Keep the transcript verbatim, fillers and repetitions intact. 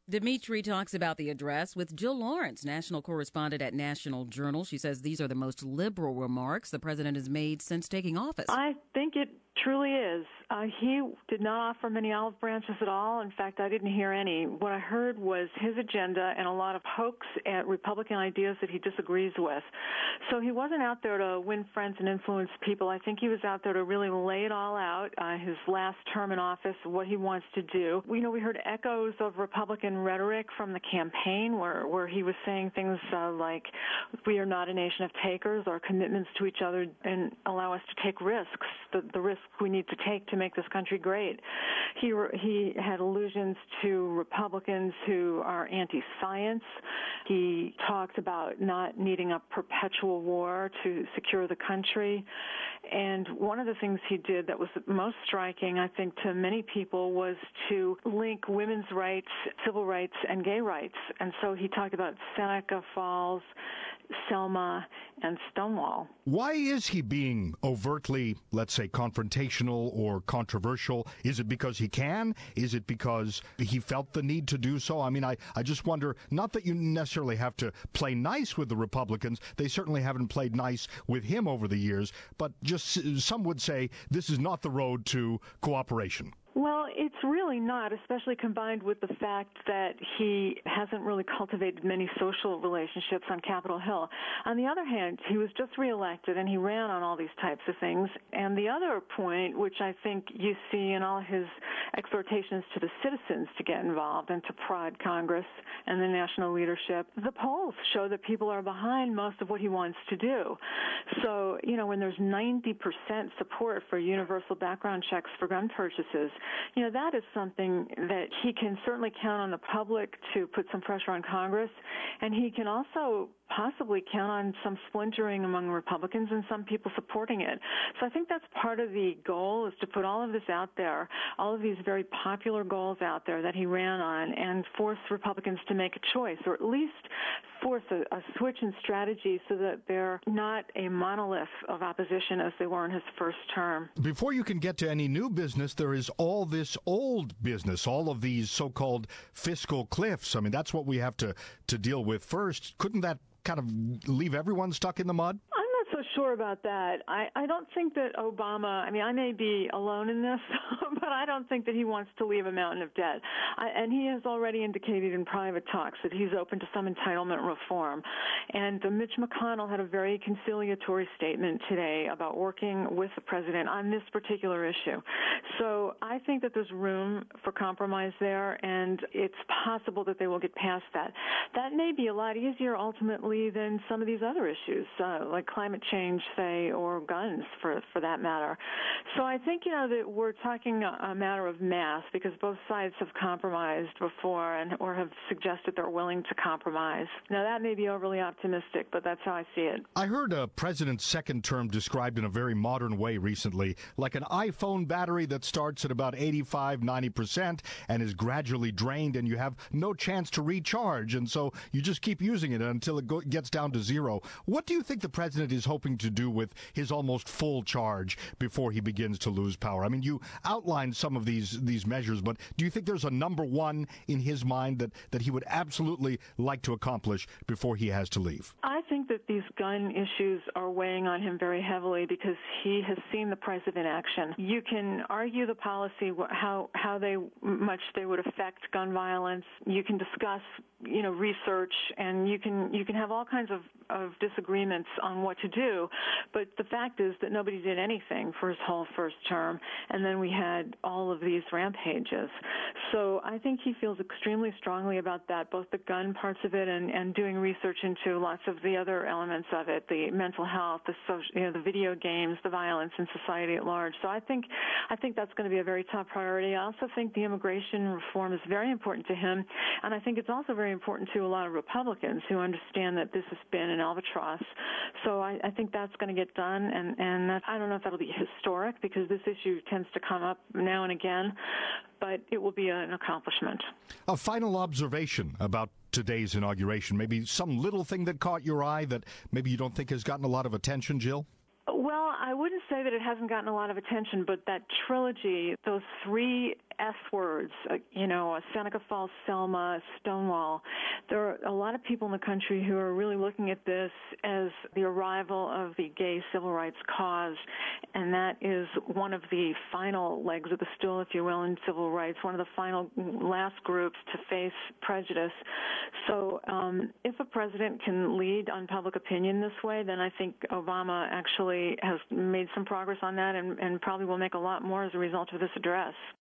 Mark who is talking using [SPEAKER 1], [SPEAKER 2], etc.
[SPEAKER 1] Dimitri talks about the address with Jill Lawrence, national correspondent at National Journal. She says these are the most liberal remarks the president has made since taking office.
[SPEAKER 2] I think it truly is. Uh, he did not offer many olive branches at all. In fact, I didn't hear any. What I heard was his agenda and a lot of pokes at Republican ideas that he disagrees with. So he wasn't out there to win friends and influence people. I think he was out there to really lay it all out, uh, his last term in office, what he wants to do. You know, we heard echoes of Republican rhetoric from the campaign where, where he was saying things uh, like, we are not a nation of takers, our commitments to each other and allow us to take risks, the, the risks we need to take to make this country great. He he had allusions to Republicans who are anti-science. He talked about not needing a perpetual war to secure the country. And one of the things he did that was most striking, I think, to many people was to link women's rights, civil rights, and gay rights. And so he talked about Seneca Falls, Selma, and Stonewall.
[SPEAKER 3] Why is he being overtly, let's say, confrontational or controversial? Is it because he can? Is it because he felt the need to do so? I mean, I, I just wonder, not that you necessarily have to play nice with the Republicans. They certainly haven't played nice with him over the years. But just some would say this is not the road to cooperation.
[SPEAKER 2] Well, it's really not, especially combined with the fact that he hasn't really cultivated many social relationships on Capitol Hill. On the other hand, he was just reelected and he ran on all these types of things. And the other point, which I think you see in all his exhortations to the citizens to get involved and to prod Congress and the national leadership, the polls show that people are behind most of what he wants to do. So, you know, when there's ninety percent support for universal background checks for gun purchases, you know, that is something that he can certainly count on the public to put some pressure on Congress, and he can also possibly count on some splintering among Republicans and some people supporting it. So I think that's part of the goal, is to put all of this out there, all of these very popular goals out there that he ran on, and force Republicans to make a choice, or at least force a, a switch in strategy so that they're not a monolith of opposition as they were in his first term.
[SPEAKER 3] Before you can get to any new business, there is all this old business, all of these so-called fiscal cliffs. I mean, that's what we have to, to deal with first. Couldn't that kind of leave everyone stuck in the mud?
[SPEAKER 2] I'm not so sure about that. I, I don't think that Obama, I mean, I may be alone in this, but I don't think that he wants to leave a mountain of debt. I, and he has already indicated in private talks that he's open to some entitlement reform. And uh, Mitch McConnell had a very conciliatory statement today about working with the president on this particular issue. So I think that there's room for compromise there, and it's possible that they will get past that. That may be a lot easier ultimately than some of these other issues, uh, like climate change, say, or guns, for for that matter. So I think, you know, that we're talking a, a matter of math, because both sides have compromised before and or have suggested they're willing to compromise. Now, that may be overly optimistic, but that's how I see it.
[SPEAKER 3] I heard a president's second term described in a very modern way recently, like an iPhone battery that starts at about eighty-five, ninety percent and is gradually drained, and you have no chance to recharge, and so you just keep using it until it go- gets down to zero. What do you think the president is hoping to do with his almost full charge before he begins to lose power? I mean, you outlined some of these these measures, but do you think there's a number one in his mind that, that he would absolutely like to accomplish before he has to leave?
[SPEAKER 2] I think that these gun issues are weighing on him very heavily because he has seen the price of inaction. You can argue the policy, how how they much they would affect gun violence. You can discuss, you know, research, and you can you can have all kinds of, of disagreements on what to do. But the fact is that nobody did anything for his whole first term, and then we had all of these rampages. So I think he feels extremely strongly about that, both the gun parts of it and, and doing research into lots of the other elements of it, the mental health, the social, you know, the video games, the violence in society at large. So I think I think that's going to be a very top priority. I also think the immigration reform is very important to him, and I think it's also very important to a lot of Republicans who understand that this has been an albatross. So I, I think that's going to get done, and, and that, I don't know if that'll be historic, because this issue tends to come up now and again, but it will be an accomplishment.
[SPEAKER 3] A final observation about today's inauguration, maybe some little thing that caught your eye that maybe you don't think has gotten a lot of attention, Jill?
[SPEAKER 2] Well, I wouldn't say that it hasn't gotten a lot of attention, but that trilogy, those three S words, uh, you know, Seneca Falls, Selma, Stonewall. There are a lot of people in the country who are really looking at this as the arrival of the gay civil rights cause, and that is one of the final legs of the stool, if you will, in civil rights, one of the final last groups to face prejudice. So um, if a president can lead on public opinion this way, then I think Obama actually has made some progress on that and, and probably will make a lot more as a result of this address.